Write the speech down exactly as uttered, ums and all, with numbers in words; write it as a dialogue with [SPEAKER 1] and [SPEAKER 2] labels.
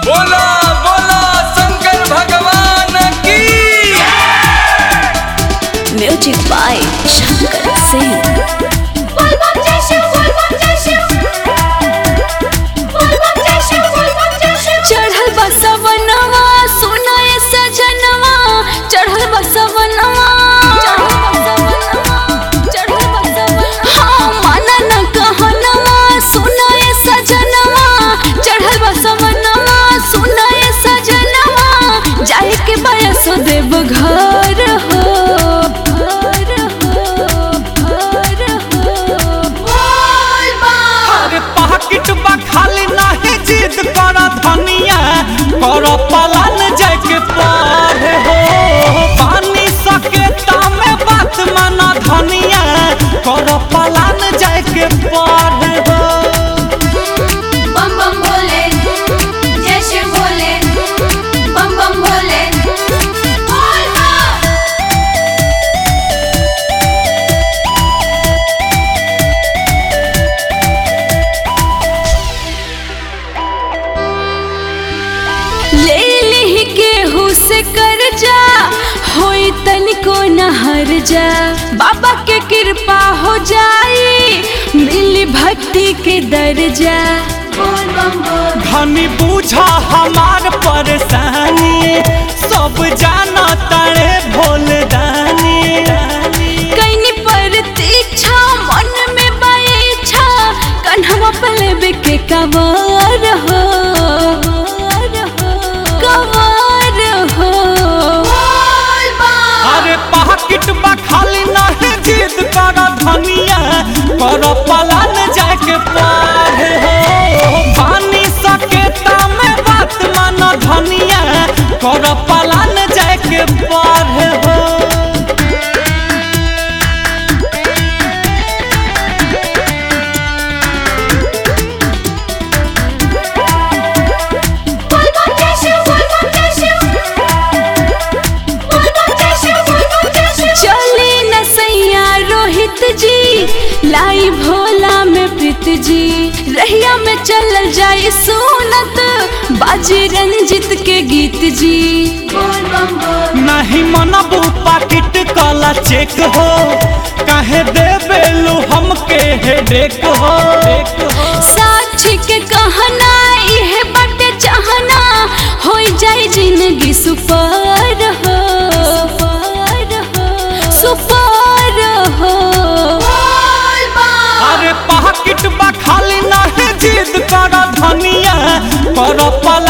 [SPEAKER 1] बोला बोला शंकर भगवान की।
[SPEAKER 2] Music by Shankar Singh. चढ़ल बसवनवा सुनाए सजनवा, चढ़ल बसवनवा हाँ माना न कहनवा सुनाए सजनवा, चढ़ल बसवनवा सुनाए सजनवा, जाए के बयस देव घर हो घर हो घर हो।
[SPEAKER 3] अरे पाकिट बा खाली नाही जिद कर धनिया, कर पलान जाके पार हो। पानी सके तामे बात माना धनिया, कर पलान जाके पार हो।
[SPEAKER 4] बम बम भोले जय शिव भोले, बम बम भोले बोल हाँ।
[SPEAKER 2] ले लिही केहू से कर जा, होई तनिको न हर जा, बाबा के कृपा हो जाई, मिली भक्ति के दर्जा।
[SPEAKER 4] बोल बम बोल
[SPEAKER 3] धनी बूझा हमार परेशानी, सब जाना तारे भोले दानी।
[SPEAKER 2] कईनी प्रतीक्षा मन में बाइछा, कन्हवा पलेबे के कवार हो कवार हो।
[SPEAKER 3] अरे पाकिट बा खाली नहीं जिद कर धनिया, कर पलान जाके पार हो। पानी सके तामे बात माना धनिया, कर पलान जाके पार हो।
[SPEAKER 4] बोल बम जय शिव, बोल बम जय शिव, बोल बम जय शिव, बोल बम जय शिव।
[SPEAKER 2] चली न सैया रोहित जी, लाई भोला में प्रीत जी, रहिया में चल जाए सुनत, बाजी रंजित के गीत जी।
[SPEAKER 4] बोल बम बोल
[SPEAKER 3] नहीं मनबू पाकिट कला चेक हो, काहे देबेलू हमके हेडेक हो।
[SPEAKER 2] साक्षी के कहना इहे बाटे चाहना, हो जाए जिंदगी सुपर हो सुपर हो।
[SPEAKER 3] अरे पाकिट बा खाली नहीं जिद कर धनिया, कर पलान